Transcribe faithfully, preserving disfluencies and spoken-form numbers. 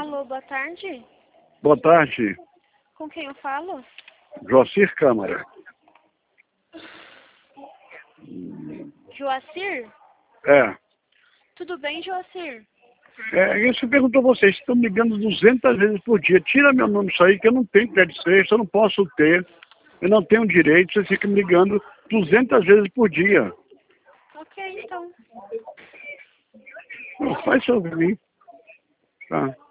Alô, boa tarde. Boa tarde, Com quem eu falo? Joacir Câmara. Joacir? É. Tudo bem, Joacir? É, isso perguntou vocês, estão me ligando duzentas vezes por dia. Tira meu nome disso aí, que eu não tenho crédito sexta, eu não posso ter. Eu não tenho direito, vocês ficam me ligando duzentas vezes por dia. Ok, então. Não, faz sobre mim. Tá.